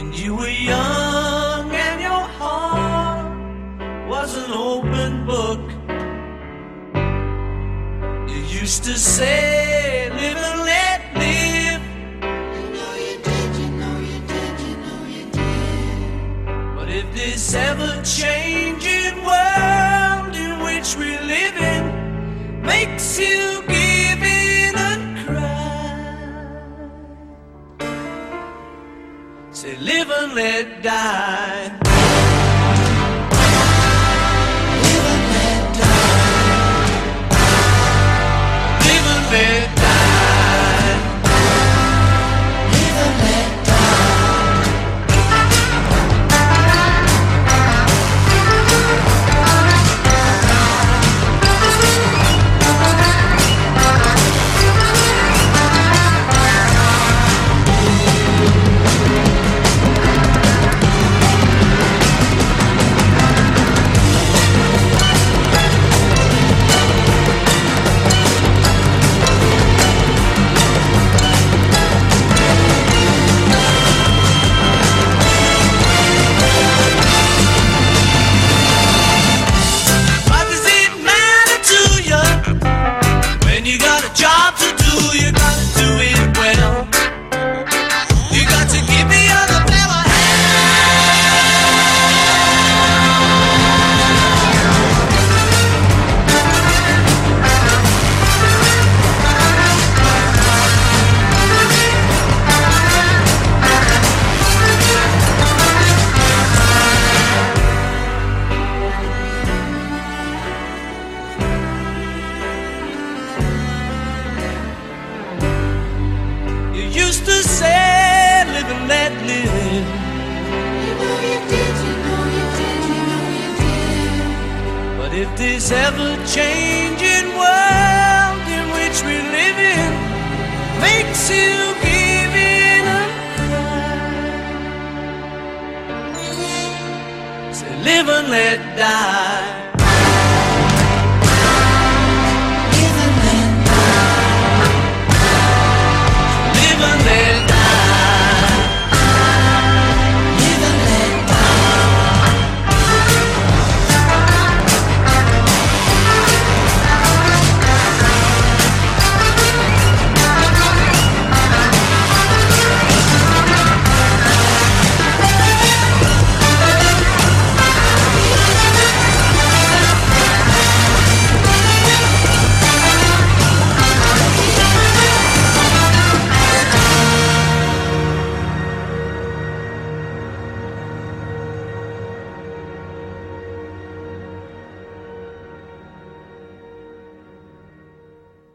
when you were young and your heart was an open book. You used to say, live and let live. You know you did, you know you did, you know you did. But if this ever-changing world in which we live in makes you give in and cry, say live and let die. Live and let die. Live and let die. Live and let die. What does it matter to you when you got a job to do? You gotta do it well. You got to give the other fella You used to say, live and let live. You know you did, you know you did, you know you did. But if this ever-changing world in which we live in makes you give in and cry, say live and let die.